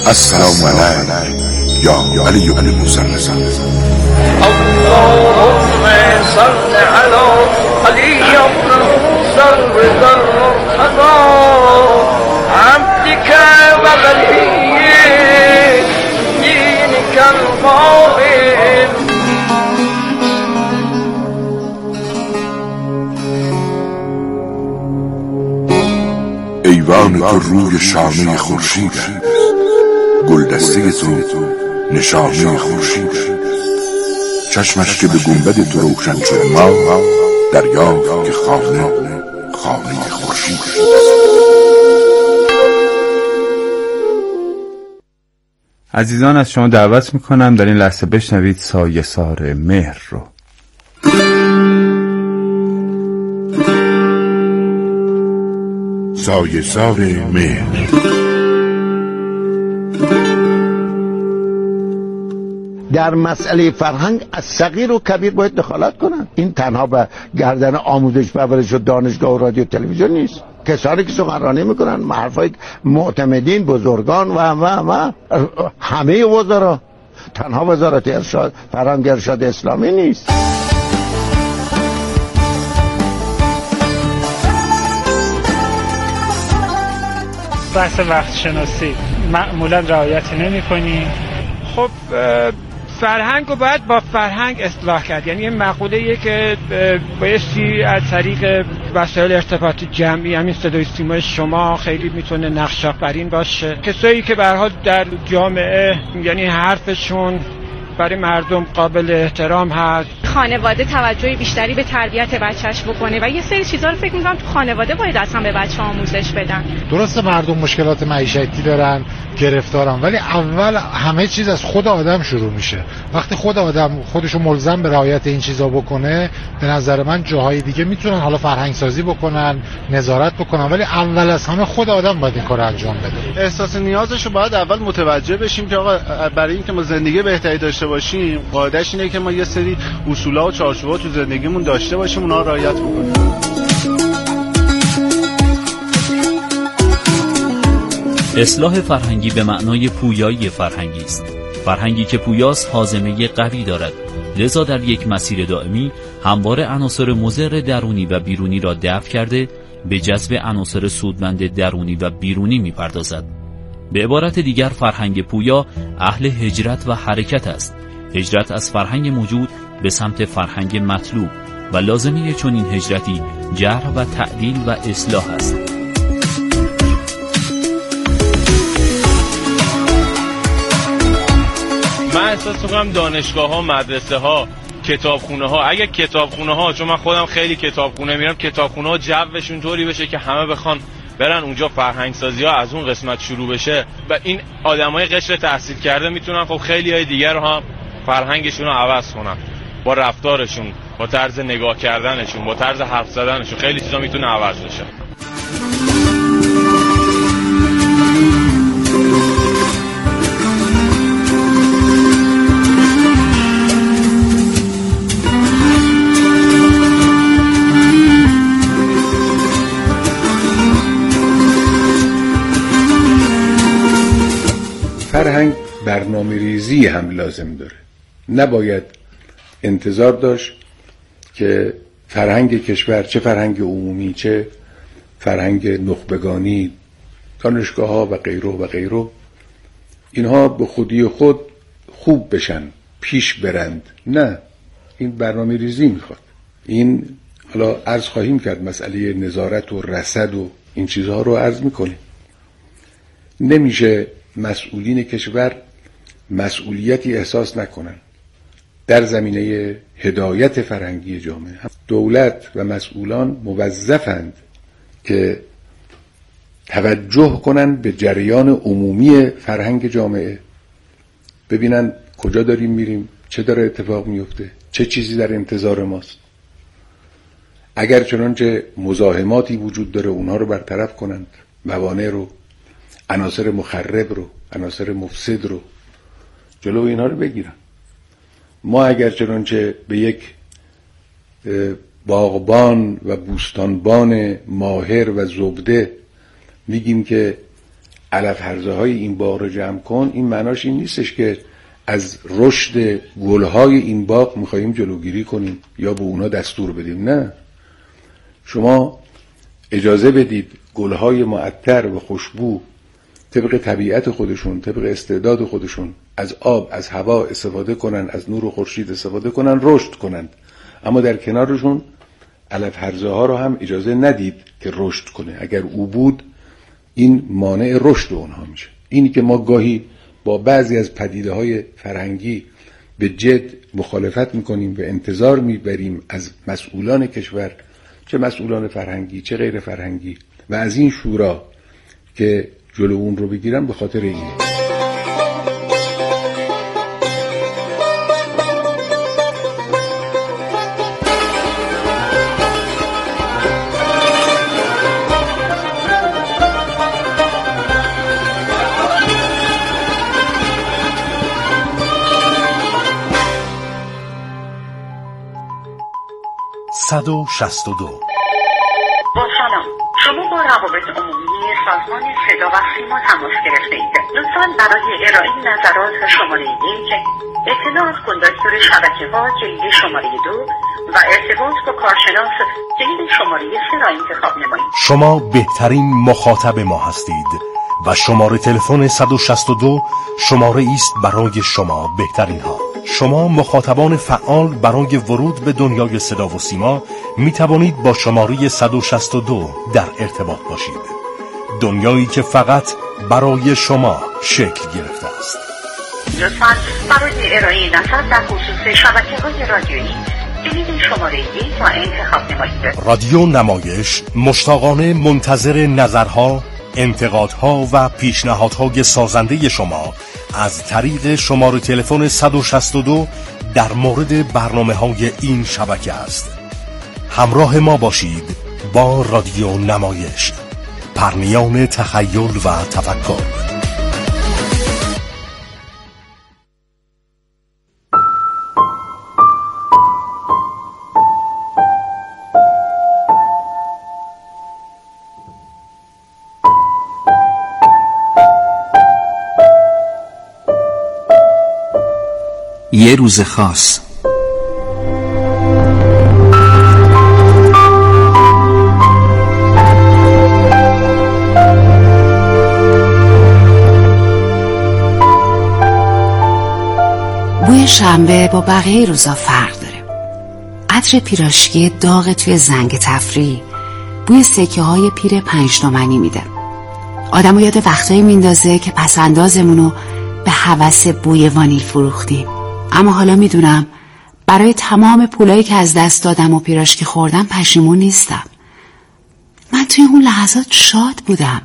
السلام علیک یا علی بن موسی. اللهم صل على علي بن موسى الرضا المرتضى عبدك وولي دينك القائم. ایوان تو روی شانه خورشید است، گلدسته تو نشانه خورشید است. چشمش که به گنبد تو روشن شد ما دریافت که خانه خورشید است. عزیزان، از شما دعوت میکنم در این لحظه بشنوید سایه‌سار مهر رو. سایه‌سار مهر. در مسئله فرهنگ از صغیر و کبیر باید دخالت کنن. این تنها به گردن آموزش پرورش و دانشگاه و رادیو تلویزیون نیست. کسانی که سخنرانی میکنن، حرفای معتمدین، بزرگان و همه وزرا، تنها وزارت ارشاد فرهنگ ارشاد اسلامی نیست. بحث وقت شناسی معمولا رعایت نمی کنیم. خب فرهنگ رو باید با فرهنگ اصلاح کرد. یعنی این مقوله‌ایه که بایستی از طریق وسایل ارتباط جمعی، همین صدای سیمای شما خیلی میتونه نقش آفرین باشه. کسایی که به هر حال در جامعه یعنی حرفشون برای مردم قابل احترام هست. خانواده توجه بیشتری به تربیت بچه‌اش بکنه و یه سری چیزا رو فکر می‌کنم تو خانواده باید اصلا به بچه‌ها آموزش بدن. درسته مردم مشکلات معیشتی دارن، گرفتارن، ولی اول همه چیز از خود آدم شروع میشه. وقتی خود آدم خودشو ملزم به رعایت این چیزا بکنه، به نظر من جاهای دیگه میتونن حالا فرهنگ سازی بکنن، نظارت بکنن، ولی اول از همه خود آدم باید این کارو انجام بده. احساس نیازشو باید اول متوجه بشیم که آقا برای اینکه ما زندگی بهتری داشته باشیم، قاعده‌اش اینه که ما یه سری اصولا و چارچوبا تو زندگیمون داشته باشیم، اونها رو رعایت بکنیم. اصلاح فرهنگی به معنای پویایی فرهنگی است. فرهنگی که پویاست هاضمه قوی دارد، لذا در یک مسیر دائمی همواره عناصر مضر درونی و بیرونی را دفع کرده به جذب عناصر سودمند درونی و بیرونی می‌پردازد. به عبارت دیگر فرهنگ پویا اهل هجرت و حرکت است. هجرت از فرهنگ موجود به سمت فرهنگ مطلوب و لازمه چنین هجرتی جرح و تعدیل و اصلاح است. من احساس می‌کنم دانشگاه‌ها، مدرسه‌ها، کتابخونه‌ها، اگه کتابخونه‌ها، چون من خودم خیلی کتابخونه میرم، کتابخونه‌ها جوشون طوری بشه که همه بخوان برن اونجا، فرهنگ سازی‌ها از اون قسمت شروع بشه و این آدمای قشر تحصیل کرده میتونن خب خیلی‌های دیگر رو هم فرهنگشون رو عوض کنن، با رفتارشون، با طرز نگاه کردنشون، با طرز حرف زدنشون، خیلی چیزا میتونه عوض بشه. فرهنگ برنامه ریزی هم لازم داره. نباید انتظار داشت که فرهنگ کشور، چه فرهنگ عمومی چه فرهنگ نخبگانی، دانشگاه ها و غیره اینها به خودی خود خوب بشن، پیش برند. نه، این برنامه ریزی میخواد. این حالا عرض خواهیم کرد، مسئله نظارت و رصد و این چیزها رو عرض میکنیم. نمیشه مسئولین کشور مسئولیتی احساس نکنن در زمینه هدایت فرهنگی جامعه. دولت و مسئولان موظفند که توجه کنن به جریان عمومی فرهنگ جامعه، ببینن کجا داریم میریم، چه داره اتفاق میفته، چه چیزی در انتظار ماست. اگر چنانچه مزاحماتی وجود داره اونها رو برطرف کنند، موانع رو، عناصر مخرب رو، عناصر مفسد رو، جلو اینها رو بگیرن. ما اگر چنانچه به یک باغبان و بوستانبان ماهر و زبده میگیم که علف هرزه های این باغ رو جمع کن، این معناش این نیستش که از رشد گلهای این باغ میخواییم جلوگیری کنیم یا به اونا دستور بدیم. نه، شما اجازه بدید گلهای معطر و خوشبو طبق طبیعت خودشون، طبق استعداد خودشون از آب، از هوا استفاده کنن، از نور خورشید استفاده کنن، رشد کنن. اما در کنارشون علف هرزه ها رو هم اجازه ندید که رشد کنه. اگر او بود این مانع رشد اونها میشه. اینی که ما گاهی با بعضی از پدیده های فرهنگی به جد مخالفت میکنیم و انتظار میبریم از مسئولان کشور، چه مسئولان فرهنگی چه غیر فرهنگی، و از این شورا که جلو اون رو بگیرن، به خاطر اینه. با سلام، شما با روابط عمومی سازمان صدا و سیما تماس گرفته اید. لطفاً برای ارائه نظرات شماره 1، اطلاعات کندکتور شبکه‌ها کلید شماره 2 و ارتباط با کارشناس کلید شماره 3 را انتخاب نمایید. شما بهترین مخاطب ما هستید و شماره تلفن 162 شماره است برای شما بهترین ها. شما مخاطبان فعال برای ورود به دنیای صدا و سیما می توانید با شماره 162 در ارتباط باشید. دنیایی که فقط برای شما شکل گرفته است. لطفاً برای ارائه نظر در خصوص شبکه‌های رادیویی کلید شماره 1 را انتخاب نمایید. رادیو نمایش مشتاقانه منتظر نظرها، انتقادها و پیشنهادهای سازنده شما از طریق شماره تلفن 162 در مورد برنامه‌های این شبکه است. همراه ما باشید با رادیو نمایش، پرنیان تخیل و تفکر. یه روز خاص. بوی شنبه با بقیه روزا فرق داره. عطر پیراشکی داغ توی زنگ تفریح بوی سکه های پیر 5 تومانی میده. آدمو یاد وقتایی میندازه که پسندازمونو به هوس بوی وانیل فروختیم. اما حالا میدونم برای تمام پولایی که از دست دادم و پیراشکی خوردم پشیمون نیستم. من توی اون لحظات شاد بودم.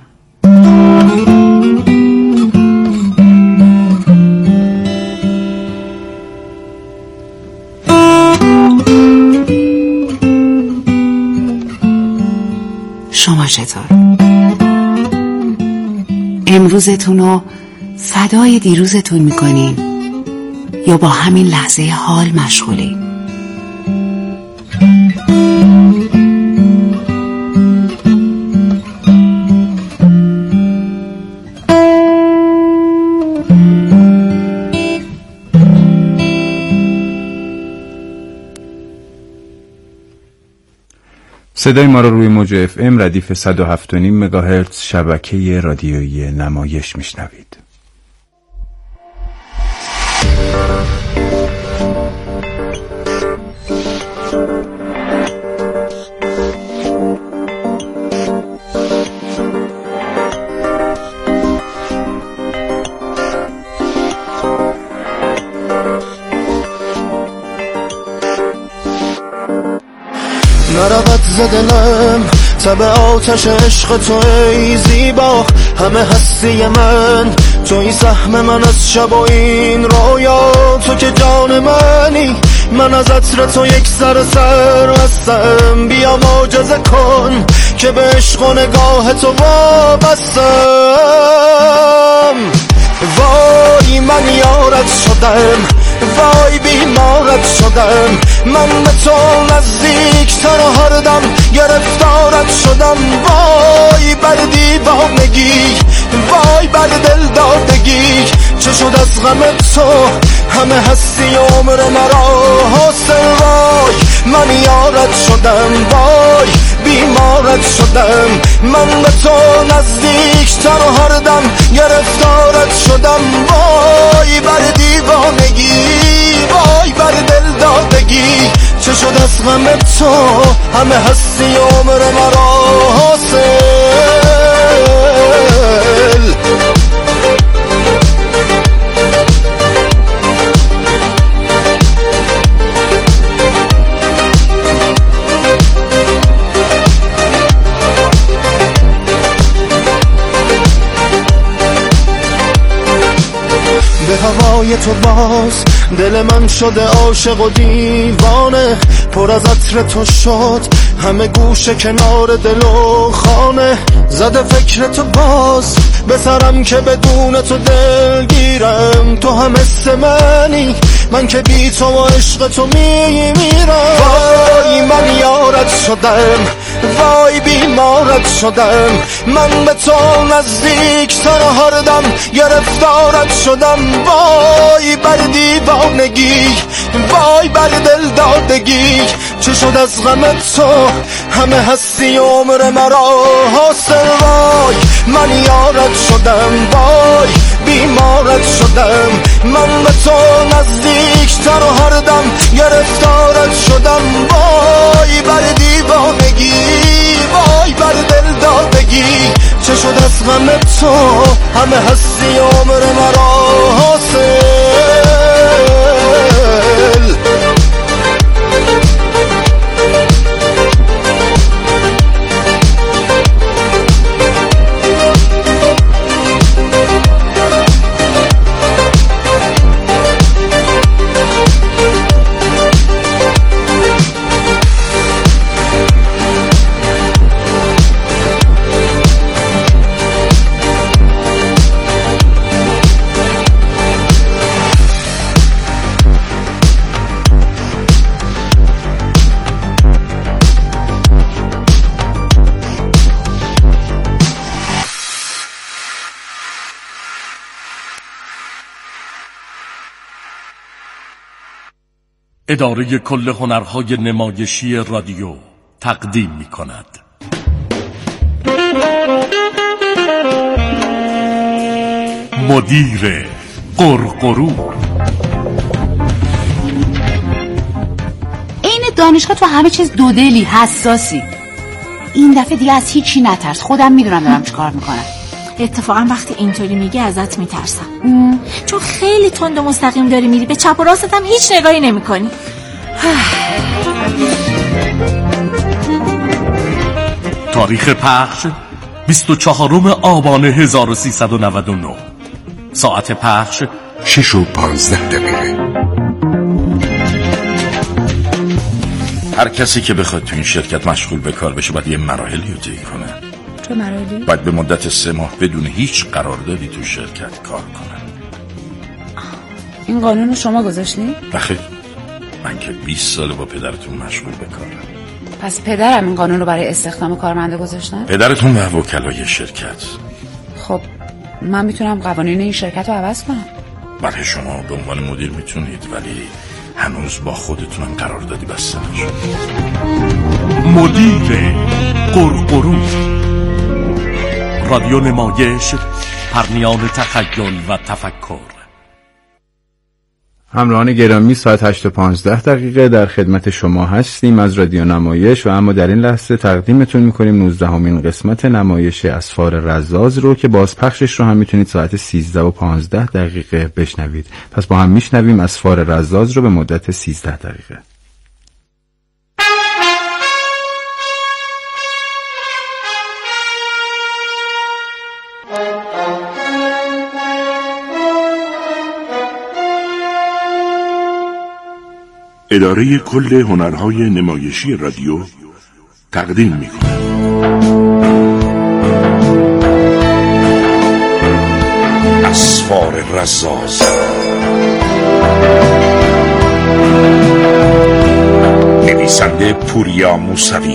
شما چطور؟ امروزتونو فدای دیروزتون میکنین یا با همین لحظه حال مشغولی؟ صدای ما رو روی موج FM ردیف 107.5 مگاهرتز شبکه رادیویی نمایش میشنوید. نرود زدنم تب آتش عشق تو ای زیبا، همه هستی من توی سهم من از شب و این رویا، تو که جان منی، من از عطر تو یک سر هستم، بیا معجزه کن که به عشق و نگاه تو وابستم. وای من یارت شدم، وای بیمارت شدم، من به تو نزدیکتر و هر دم گرفتارت شدم. وای بر دیوانگی، وای چه شد از غم تو همه هستی عمر مرا حاصل وای من یارت شدم وای بیمارت شدم من به تو نزدیکتر و هر دم گرفتارت شدم وای بر دیوانگی وای بر دل دادگی چه شد از غم تو همه هستی عمر مرا حاصل به هوای تو باز دل من شده عاشق و دیوانه پر از عطر تو شد همه گوشه کنار دل و خانه زده فکر تو باز به سرم که بدون تو دل گیرم تو هم مثل منی من که بی تو و عشق تو میمیرم وای من یارت شدم وای بیمارت شدم من به تو نزدیکتر و هر دم گرفتارت شدم وای بر دیوانگی وای بر دل دادگی چه شد از غم تو همه هستی عمر مرا حاصل وای من یارت شدم وای بیمارت شدم من به تو نزدیکتر و هر دم گرفتارت شدم وای بر دیوانگی وای بر دل دادگی چه شد از غم تو همه هستی عمر مرا حاصل اداره کل هنرهای نمایشی رادیو تقدیم می کند مدیر قرقرو. این دانشگاه تو همه چیز دودلی حساسی. این دفعه دیگه از هیچی نترس، خودم میدونم دارم چیکار میکنم. اتفاقا وقتی اینطوری میگی ازت میترسم چون خیلی تند و مستقیم داری میری، به چپ و راستت هم هیچ نگاهی نمیکنی. تاریخ پخش 24 آبان 1399. ساعت پخش 6:15. هر کسی که بخواد تو این شرکت مشغول به کار بشه باید یه مراحلی رو طی کنه. چه مراحلی؟ باید به مدت 3 ماه بدون هیچ قراردادی تو شرکت کار کنه. این قانون رو شما گذاشتی؟ بخیر، من که 20 ساله با پدرتون مشغول به کارم. پس پدرم این قانون رو برای استخدام کارمنده گذاشتن؟ پدرتون و وکلای شرکت. خب من میتونم قوانین این شرکت رو عوض کنم. بله شما به عنوان مدیر میتونید، ولی هنوز با خودتونم قراردادی بسته نشد. مدیر قرقرو، رادیو نمایش پرنیان تخیل و تفکر. همراهان گرامی، ساعت 8:15 در خدمت شما هستیم از رادیو نمایش و اما در این لحظه تقدیمتون میکنیم 19مین قسمت نمایش اسفار رزاز رو که بازپخشش رو هم میتونید ساعت 13:15 بشنوید. پس با هم میشنویم اسفار رزاز رو به مدت 13 دقیقه. اداره کل هنرهای نمایشی رادیو تقدیم می‌کند اسفار رزاز. نویسنده پوریا موسوی،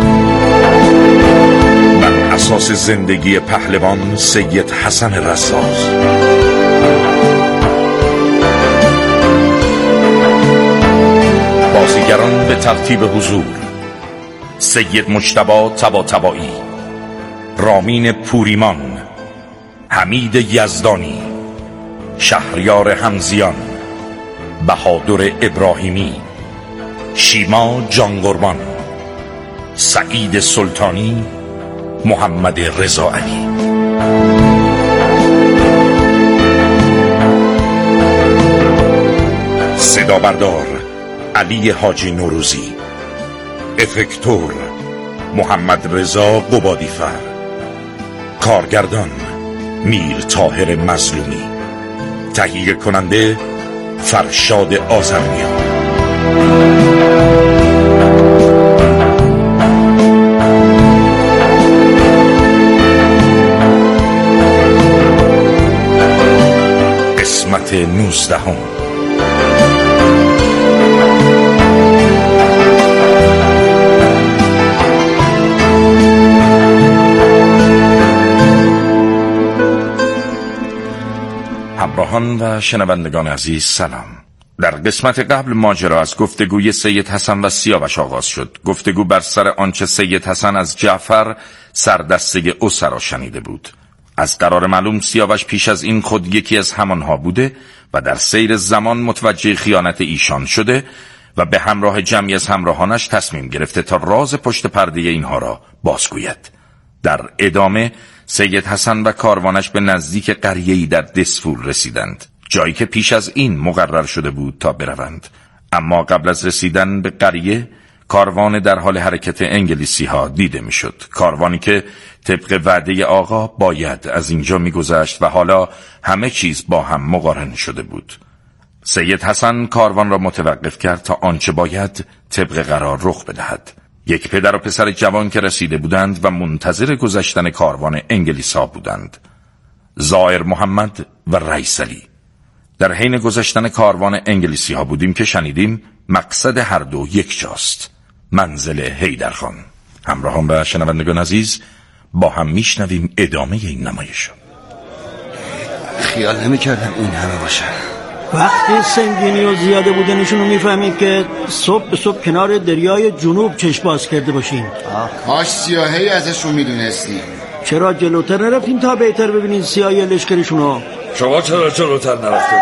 بر اساس زندگی پهلوان سید حسن رزاز. بازیگران به ترتیب حضور: سید مجتبی طباطبایی، رامین پوریمان، حمید یزدانی، شهریار حمزیان، بهادر ابراهیمی، شیما جانقربان، سعید سلطانی، محمد رضا علی. صدا بردار علی حاجی نوروزی، افکتور محمد رضا قبادیفر، کارگردان میر طاهر مظلومی، تهیه کننده فرشاد آذرنیا. قسمت 19. همراهان و شنوندگان عزیز سلام. در قسمت قبل ماجرا از گفتگوی سید حسن و سیاوش آغاز شد. گفتگو بر سر آنچه سید حسن از جعفر سردسته اسرا شنیده بود. از قرار معلوم سیاوش پیش از این خود یکی از همانها بوده و در سیر زمان متوجه خیانت ایشان شده و به همراه جمعی از همراهانش تصمیم گرفته تا راز پشت پرده اینها را بازگوید. در ادامه سید حسن و کاروانش به نزدیک قریه‌ای در دسفول رسیدند، جایی که پیش از این مقرر شده بود تا بروند. اما قبل از رسیدن به قریه کاروان در حال حرکت انگلیسی ها دیده می شد. کاروانی که طبق وعده آقا باید از اینجا می گذشت و حالا همه چیز با هم مقارن شده بود. سید حسن کاروان را متوقف کرد تا آنچه باید طبق قرار رخ بدهد. یک پدر و پسر جوان که رسیده بودند و منتظر گذشتن کاروان انگلیس ها بودند: زائر محمد و رئیس علی. در حین گذشتن کاروان انگلیسی ها بودیم که شنیدیم مقصد هر دو یک جاست: منزل حیدرخان. همراهان و شنوندگان عزیز، با هم میشنویم ادامه این نمایش. خیال نمی‌کردم این همه باشه. وقتی سنگینی و زیاده بودنشون رو میفهمید که صبح به صبح کنار دریای جنوب چشم باز کرده باشین. کاش سیاهی ازشون میدونستی. چرا جلوتر نرفتین تا بهتر ببینین سیاهی لشکرشونو؟ شما چرا جلوتر نرفته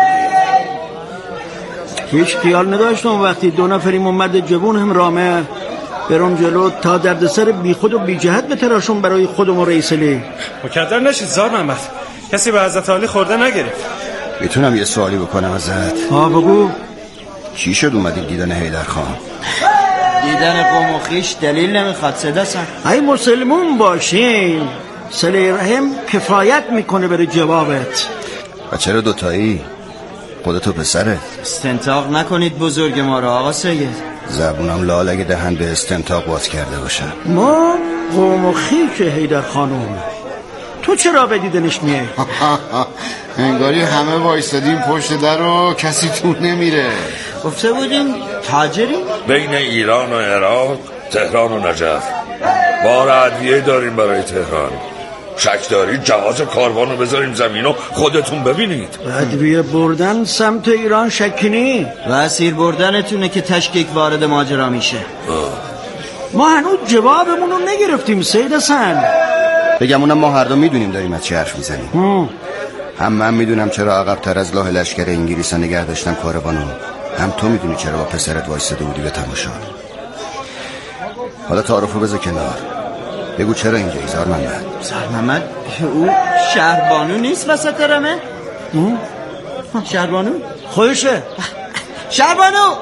بودی؟ هیچ خیال نداشتم وقتی دو نفریم و مرد جوون هم رامه برام جلو تا دردسر بی خود و بی جهت بتراشون برای خودم و رئیس علی. مکدر نشید زار محمد، کسی به حضرت علی خورده نگرفت. میتونم یه سوالی بکنم ازت؟ بگو. چی شد اومدی دیدن حیدرخان؟ دیدن قوم و خویش دلیل نمیخواد صدا سن. ای مسلمون باشین، صله رحم کفایت میکنه برای جوابت. و چرا دوتایی؟ خودتو پسره؟ استنطاق نکنید بزرگ ما را آقا سید. زبونم لال اگه دهن به استنطاق باز کرده باشن. ما قوم و خویش حیدرخانم، تو چرا به دیدنش میای؟ انگاری همه وایستادیم پشت در و کسی تو نمیره. گفته بودیم تاجری؟ بین ایران و عراق، تهران و نجف بار ادویه داریم برای تهران. شک دارید جهاز کاروان رو بذاریم زمین و خودتون ببینید. ادویه بردن سمت ایران شکنی و اسیر بردنتونه که تشکیک وارد ماجرا میشه. ما هنوز جوابمون رو نگرفتیم سید حسن. بگم اونم ما هر دو میدونیم داریم از چی حرف میزنیم. هم من میدونم چرا عقب‌تر از لاه لشکر انگلیسا نگه داشتم کاروانو، هم تو میدونی چرا با پسرت وایساده بودی به تماشا. حالا تعارفو بذار کنار، بگو چرا اینجایی زار محمد؟ زار محمد او شهربانو نیست وسط رمه؟ شهربانو؟ خودشه شهربانو.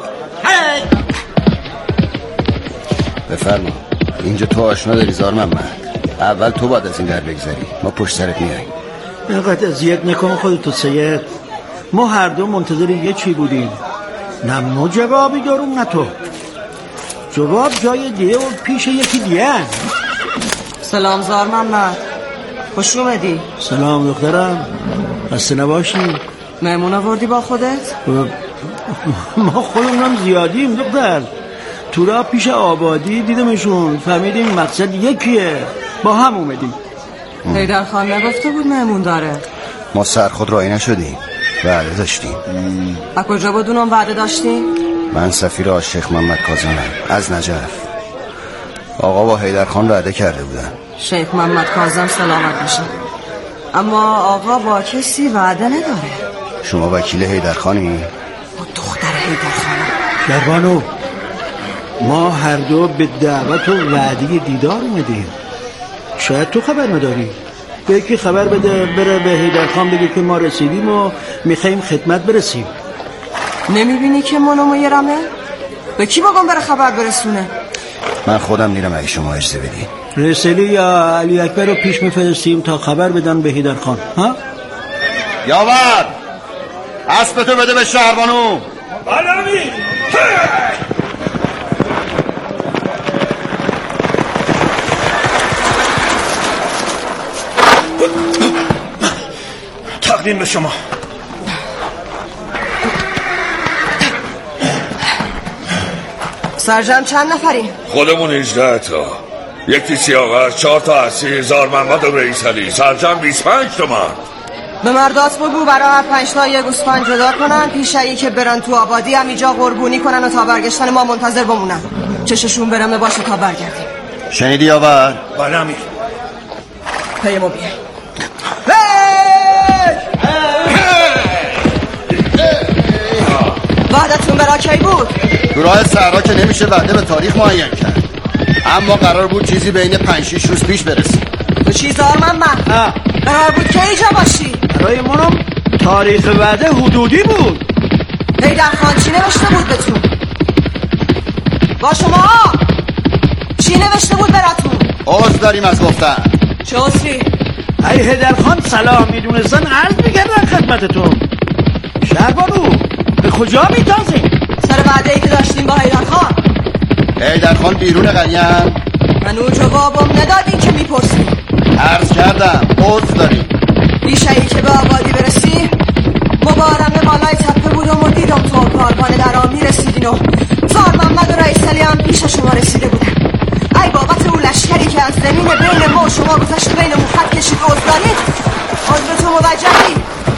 بفرما، اینجا تو آشنا داری زار محمد. اول تو باید از این در بگذری، ما پشت سرت میاییم. اینقدر اذیت نکن خودتو سید. ما هر دو منتظر یه چی بودیم، نه ما جوابی دارم نه تو. جواب جای دیگه و پیش یکی دیگه. سلام زار محمد، خوش اومدی. سلام دخترم، خسته نباشی. مهمون آوردی با خودت؟ ما خودمونم زیادیم دختر. تو را پیش آبادی دیدمشون، فهمیدیم مقصد یکیه، با هم اومدیم. حیدرخان نگفته بود مهمون داره؟ ما سر خود رایی نشدیم، وعده داشتیم. از کجا بدونم وعده داشتیم؟ من سفیر آقا شیخ محمد کاظمم از نجف. آقا با حیدرخان وعده کرده بودن. شیخ محمد کاظم سلامت باشن، اما آقا با کسی وعده نداره. شما وکیل حیدرخانی؟ با دختر حیدرخان. شهربانو، ما هر دو به دعوت و وعده دیدار اومدیم. شاید تو خبر نداری. به یکی خبر بده بره به حیدرخان بگه که ما رسیدیم و میخواییم خدمت برسیم. نمیبینی که منو میرمه؟ به کی بگم بره خبر برسونه؟ من خودم میرم اگه شما اجازه بدین. رسلی یا علی اکبر رو پیش میفرستیم تا خبر بدن به حیدرخان. ها؟ یاور اسب تو بده به شهربانو. بلمی تقدیم به شما. سرجم چند نفریم؟ خودمون 18 تا. یکی سیاوش، 4 تا اسیر، زار محمد و رئیس علی. سرجم 25 تومان. به مردات بگو برای هر 5 تا یه گوسفند جدا کنن، پیشایی که برن تو آبادی هم اینجا قربونی کنن و تا برگشتن ما منتظر بمونن. چششون برمه باشه تا برگردیم. شنیدی یاور؟ بله امیر. پی ما بیای. وعدتون برا کی بود؟ تو راه صحرا که نمیشه وعده به تاریخ معین کرد، اما قرار بود چیزی بین 5-6 روز پیش برسیم. تو چی زار من؟ قرار بود که اینجا باشی. برای منم تاریخ وعده حدودی بود. حیدرخان چی نوشته بود بهتون؟ با شما چی نوشته بود براتون؟ عذر داریم از گفتن. چه عذری؟ ای حیدرخان سلام میدونستن عرض میکردن خدمتتون. شهربانو به کجا میتازیم؟ سر وعده ای که داشتیم با حیدرخان. حیدرخان بیرون قریم؟ منو جوابم ندادین که میپرسیم. عرض کردم عذر داریم. بیشایی که به آبادی برسیم مبارمه بالای تپه بودم و دیدم تو کاروان در آن میرسیدین و زار محمد و رئیس علی هم پیش شما رسیده بودن. ای بابت اون لشکری که از زمین بین ما و شما گذشت بین مو خط کشید عذر دارید؟ عذر تو موجهی؟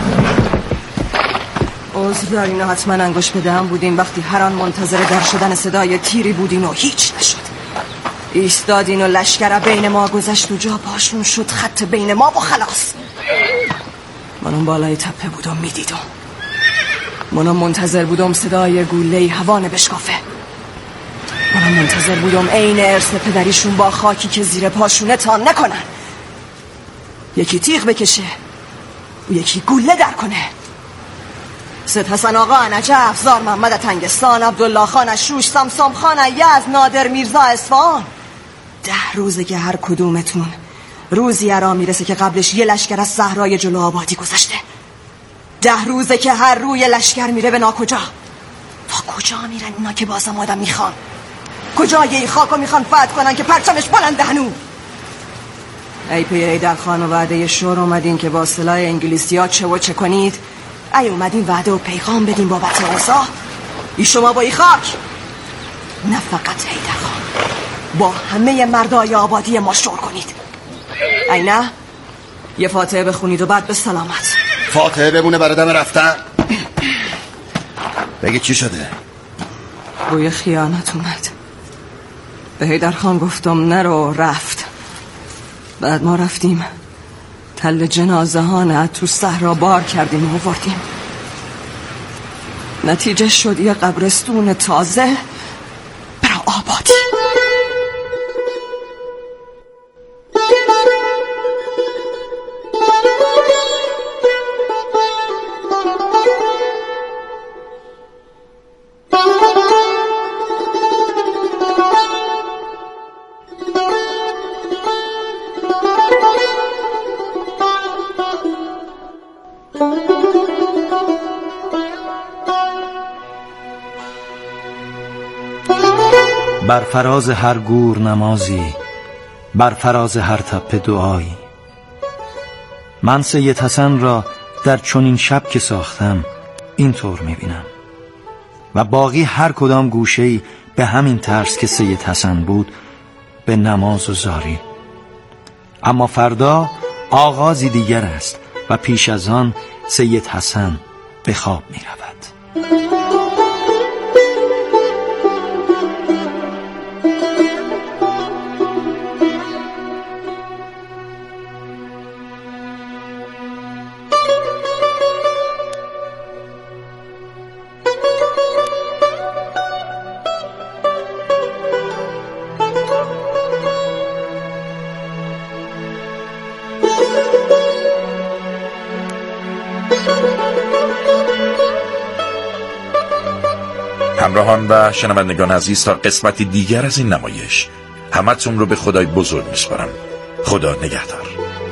عذر دارین و حتما انگوش به دهن بودین وقتی هر آن منتظر در شدن صدای تیری بودین و هیچ نشد. ایستادین و لشکر بین ما گذشت و جا پاشون شد خط بین ما و خلاص. منم بالای تپه بودم میدیدم. منم منتظر بودم صدای گوله‌ای هوانه بشکافه. منم منتظر بودم عین ارث پدریشون با خاکی که زیر پاشونه تان نکنن. یکی تیغ بکشه و یکی گوله در کنه. سید حسن آقا نجف، زار محمد تنگستان، عبدالله خان اشوش، سمسام خان یزد، نادر میرزا اصفهان. 10 روزه که هر کدومتون روزی ارا میرسه که قبلش یه لشکر از صحرای جلو آبادی گذشته. 10 روزه که هر روی لشکر میره به ناکجا. تا کجا میرن اینا که بازم آدم میخوان؟ کجا یه خاکو میخوان فتح کنن که پرچمش بلنده هنو؟ ای پیر حیدرخان و وعده شور اومدین که با سلاح انگلیسی ها چه و چه کنید. ای اومدین وعده و پیغام بدین بابت اوضاع. ای شما با ای خاک نه فقط حیدرخان، با همه مردای آبادی ما شور کنید. ای نه یه فاتحه بخونید و بعد به سلامت. فاتحه بمونه برای دم رفتن. بگی چی شده؟ بوی خیانت اومد. به حیدرخان گفتم نرو، رفت. بعد ما رفتیم تل جنازه ها نه تو صحرا بار کردیم و آوردیم. نتیجه شد یه قبرستون تازه برای آبادی. بر فراز هر گور نمازی، بر فراز هر تپه دعایی. من سید حسن را در چنین شب که ساختم اینطور میبینم و باقی هر کدام گوشه‌ای به همین طرز که سید حسن بود به نماز و زاری. اما فردا آغازی دیگر است و پیش از آن سید حسن به خواب میرود. همراهان و شنوندگان عزیز، تا قسمتی دیگر از این نمایش همتون رو به خدای بزرگ میسپارم. خدا نگهدار.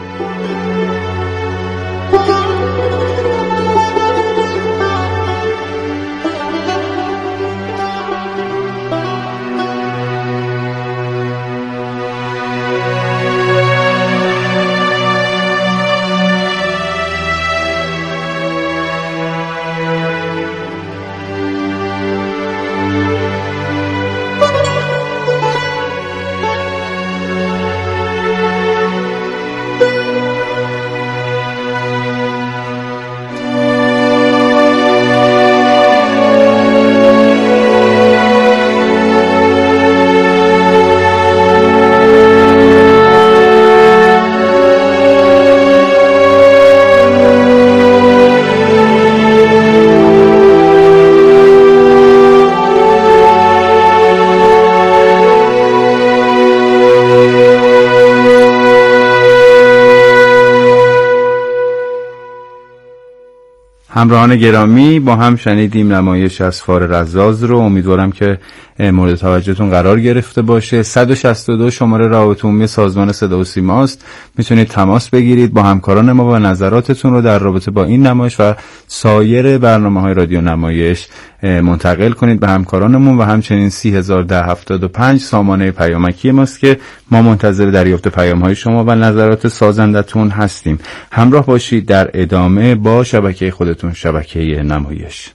همراهان گرامی، با هم شنیدیم نمایش اسفار رزاز رو. امیدوارم که مورد توجهتون قرار گرفته باشه. 162 شماره رابطه عمومی سازمان صدا و سیما است. میتونید تماس بگیرید با همکاران ما و نظراتتون رو در رابطه با این نمایش و سایر برنامه‌های رادیو نمایش منتقل کنید به همکارانمون و همچنین 301075 سامانه پیامکی ماست که ما منتظر دریافت پیام‌های شما و نظرات سازندتون هستیم. همراه باشید در ادامه با شبکه خودتون، شبکه نمایش.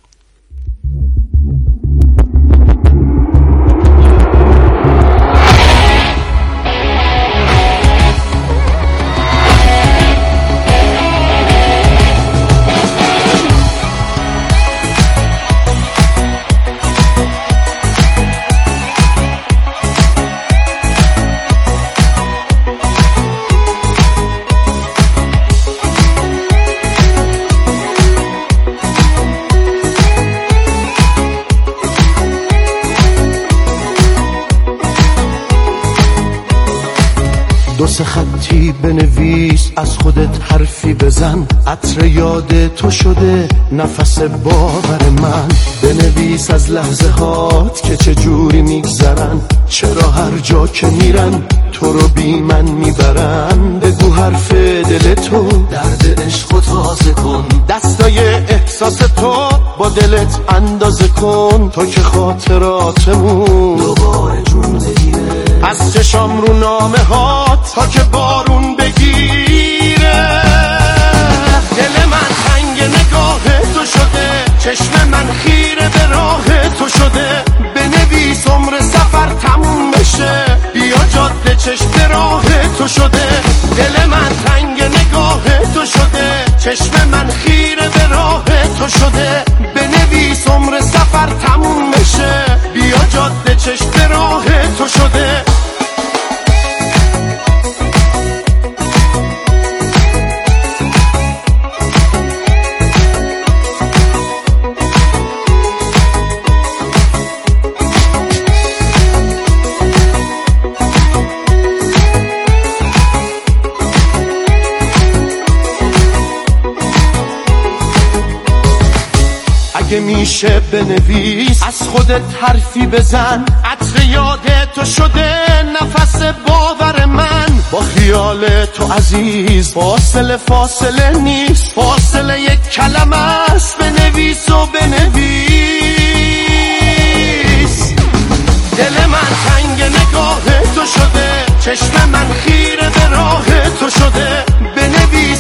دو سه خطی بنویس، از خودت حرفی بزن، عطر یاد تو شده نفس باور من. بنویس از لحظه هات که چه جوری میگذرن، چرا هر جا که میرن تو رو بی من میبرن. بگو حرف دل تو، درد عشق و تازه کن، دستای احساس تو با دلت اندازه کن، تا که خاطراتمون دوباره جون بگیره. از چشام رو نامه هات تا که بارون بگیره. دل من تنگ نگاه تو شده، چشم من خیره به راه تو شده. بنویس عمر سفر تموم بشه، بیا جاده چشم راه تو شده. دل من تنگ نگاه تو شده، چشم من خیره به راه تو شده. بنویس عمر سفر تموم بشه، بیا جاده چشم راه تو شده. اگه میشه بنویس، از خودت حرفی بزن، عطر یاد تو شده نفس باور من. با خیال تو عزیز فاصله نیست، فاصله یک کلمه است. بنویس و بنویس. دل من تنگ نگاه تو شده، چشم من خیره به راه تو